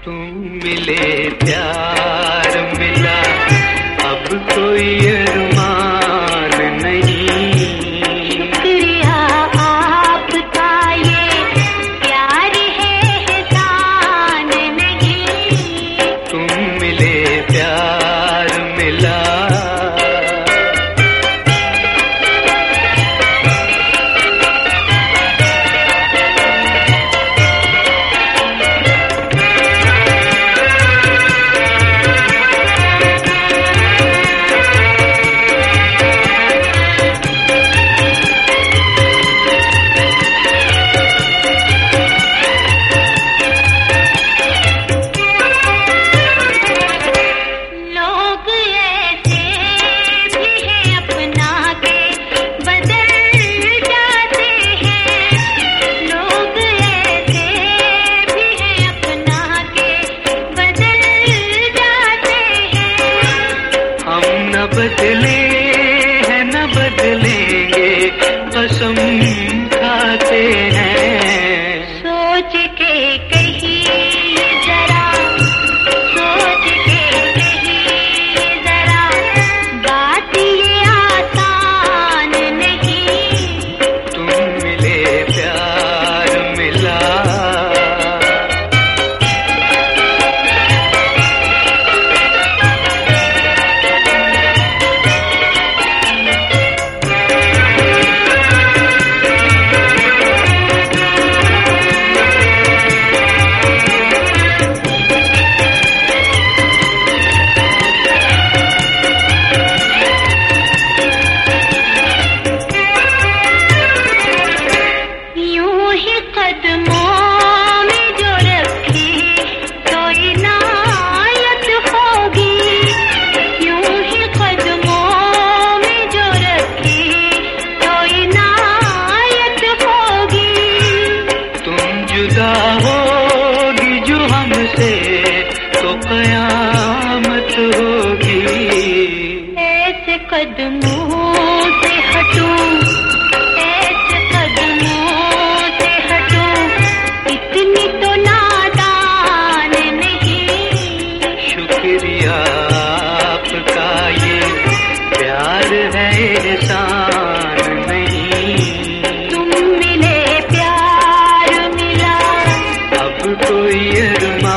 तुम मिले प्यार मिला, अब कोई अरमान नहीं। शुक्रिया आपका ये प्यार है एहसान नहीं। तुम मिले प्यार मिला। बदले हैं न बदलेंगे, कसम खाते हैं। सोच के कहिए जरा, सोच के कहिए जरा, बात ये आसान नहीं। तुम मिले प्यार मिला। जुदा होगी जो हमसे तो कयामत होगी। ऐसे कदमों से हटूं, ऐसे कदमों से हटूं, इतनी तो नादान नहीं। शुक्रिया आपका ये प्यार है एहसान नहीं। तुम मिले प्यार मिला, अब कोई अरमान